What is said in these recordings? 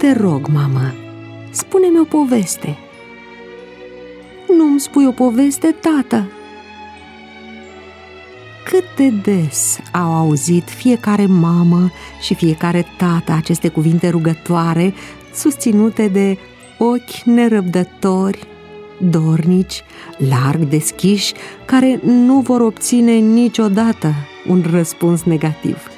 Te rog, mamă, spune-mi o poveste." "Nu-mi spui o poveste, tată?" Cât de des au auzit fiecare mamă și fiecare tată aceste cuvinte rugătoare, susținute de ochi nerăbdători, dornici, larg deschiși, care nu vor obține niciodată un răspuns negativ.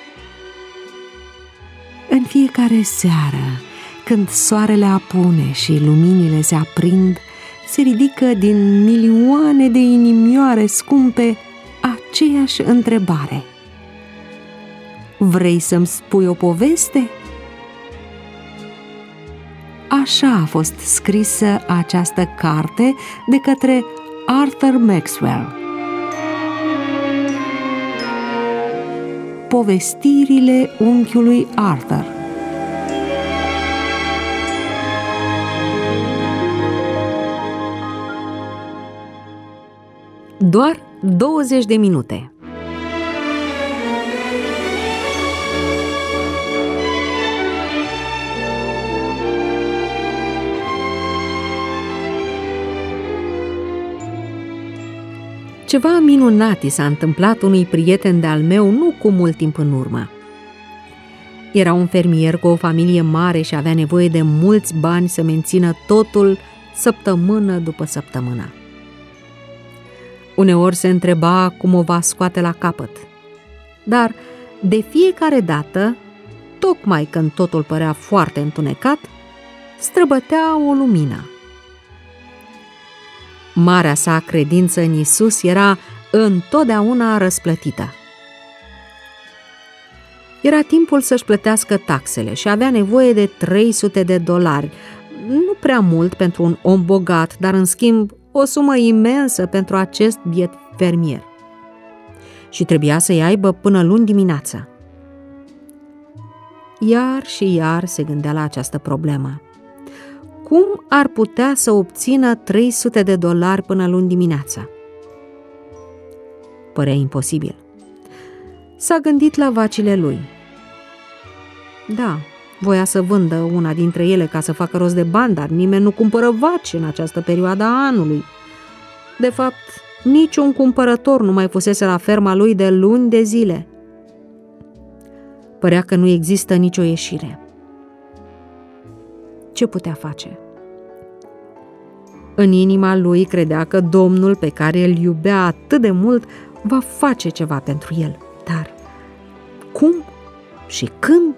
În fiecare seară, când soarele apune și luminile se aprind, se ridică din milioane de inimioare scumpe aceeași întrebare: "Vrei să-mi spui o poveste?" Așa a fost scrisă această carte de către Arthur Maxwell. Povestirile unchiului Arthur. Doar 20 de minute. Ceva minunat i s-a întâmplat unui prieten de-al meu nu cu mult timp în urmă. Era un fermier cu o familie mare și avea nevoie de mulți bani să mențină totul săptămână după săptămână. Uneori se întreba cum o va scoate la capăt, dar de fiecare dată, tocmai când totul părea foarte întunecat, străbătea o lumină. Marea sa credință în Iisus era întotdeauna răsplătită. Era timpul să-și plătească taxele și avea nevoie de $300, nu prea mult pentru un om bogat, dar în schimb o sumă imensă pentru acest biet fermier. Și trebuia să-i aibă până luni dimineața. Iar și iar se gândea la această problemă. Cum ar putea să obțină $300 până luni dimineața? Părea imposibil. S-a gândit la vacile lui. Da, voia să vândă una dintre ele ca să facă rost de bani, dar nimeni nu cumpără vaci în această perioadă a anului. De fapt, niciun cumpărător nu mai fusese la ferma lui de luni de zile. Părea că nu există nicio ieșire. Ce putea face? În inima lui credea că Domnul, pe care îl iubea atât de mult, va face ceva pentru el. Dar cum și când?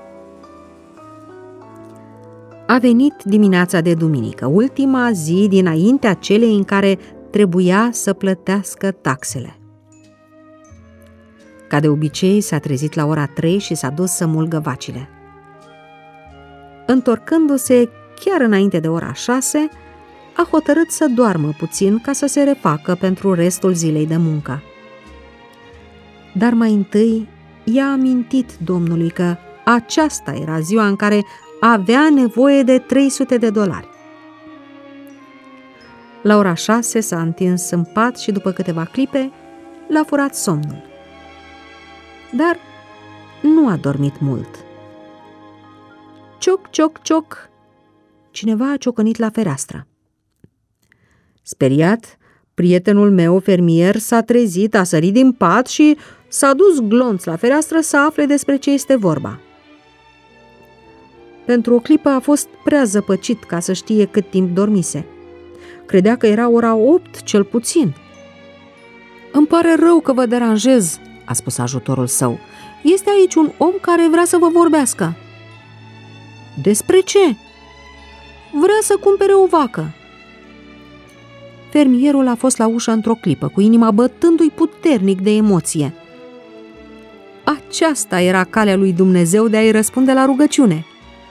A venit dimineața de duminică, ultima zi dinaintea celei în care trebuia să plătească taxele. Ca de obicei, s-a trezit la ora 3 și s-a dus să mulgă vacile. Întorcându-se chiar înainte de ora 6, a hotărât să doarmă puțin ca să se refacă pentru restul zilei de muncă. Dar mai întâi i-a amintit Domnului că aceasta era ziua în care avea nevoie de $300. La ora 6 s-a întins în pat și după câteva clipe l-a furat somnul. Dar nu a dormit mult. Cioc, cioc, cioc! Cineva a ciocănit la fereastră. Speriat, prietenul meu fermier s-a trezit, a sărit din pat și s-a dus glonț la fereastră să afle despre ce este vorba. Pentru o clipă a fost prea zăpăcit ca să știe cât timp dormise. Credea că era ora 8, cel puțin. "Îmi pare rău că vă deranjez," a spus ajutorul său. "Este aici un om care vrea să vă vorbească." "Despre ce?" "Vrea să cumpere o vacă." Fermierul a fost la ușă într-o clipă, cu inima bătându-i puternic de emoție. Aceasta era calea lui Dumnezeu de a-i răspunde la rugăciune.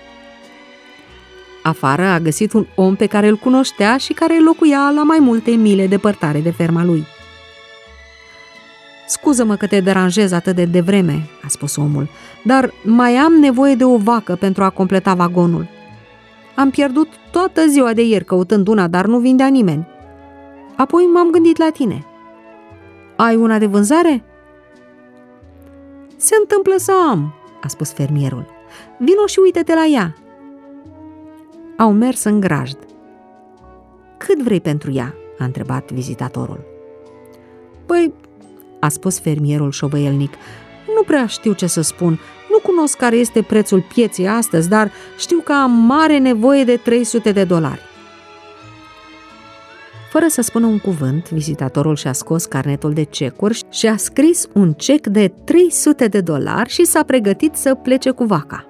Afară a găsit un om pe care îl cunoștea și care locuia la mai multe mile departare de ferma lui. "Scuză-mă că te deranjez atât de devreme," a spus omul, "dar mai am nevoie de o vacă pentru a completa vagonul. Am pierdut toată ziua de ieri căutând una, dar nu vindea nimeni. Apoi m-am gândit la tine. Ai una de vânzare?" "Se întâmplă să am," a spus fermierul. "Vino și uite-te la ea. au mers în grajd. Cât vrei pentru ea? A întrebat vizitatorul. Păi, a spus fermierul șovăielnic, nu prea știu ce să spun. Nu cunosc care este prețul pieței astăzi, dar știu că am mare nevoie de $300. Fără să spună un cuvânt, vizitatorul și-a scos carnetul de cecuri și a scris un cec de $300 și s-a pregătit să plece cu vaca.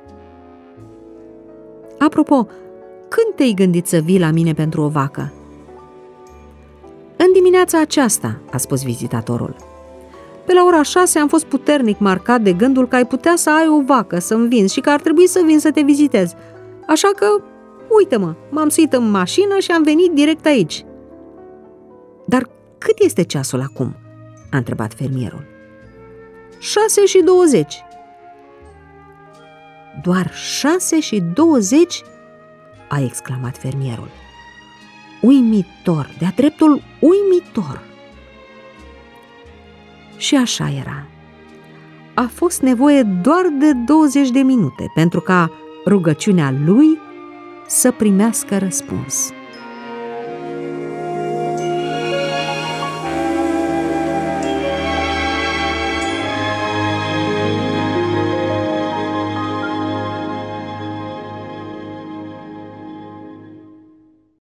Apropo, când te-ai gândit să vii la mine pentru o vacă? În dimineața aceasta, a spus vizitatorul. Pe la ora 6 am fost puternic marcat de gândul că ai putea să ai o vacă să-mi vinzi și că ar trebui să vin să te vizitez. Așa că, uite-mă, m-am suit în mașină și am venit direct aici. Dar cât este ceasul acum? A întrebat fermierul. 6:20. Doar 6:20? A exclamat fermierul. Uimitor, de-a dreptul uimitor. Și așa era. A fost nevoie doar de 20 de minute pentru ca rugăciunea lui să primească răspuns.